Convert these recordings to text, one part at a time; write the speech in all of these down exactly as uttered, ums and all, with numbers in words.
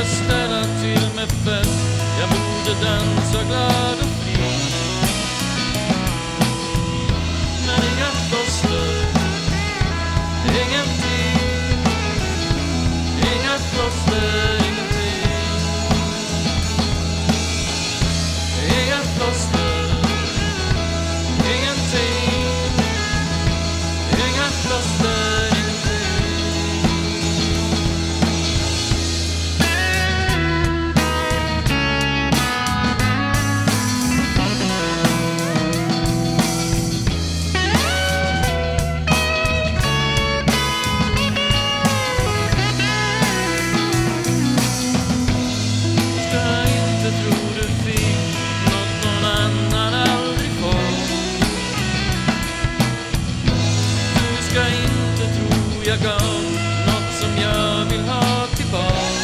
ställa till med fest. Jag borde dansa glad och fri. Men inga plåster, ingenting. Inga plåster, ingenting. Inga plåster, ingenting. Inga plåster, ingenting. Jag gav något som jag vill ha tillbaka.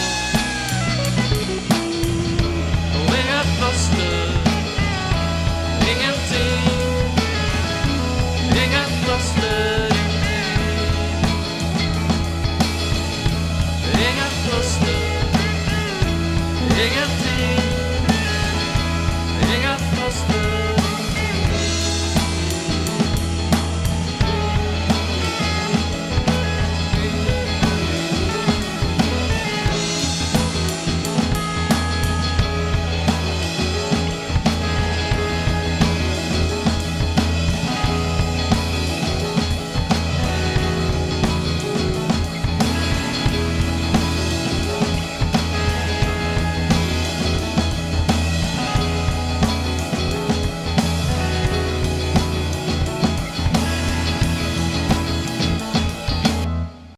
Och inga plåster, ingenting. Inga plåster, ingenting. Inga plåster, ingenting.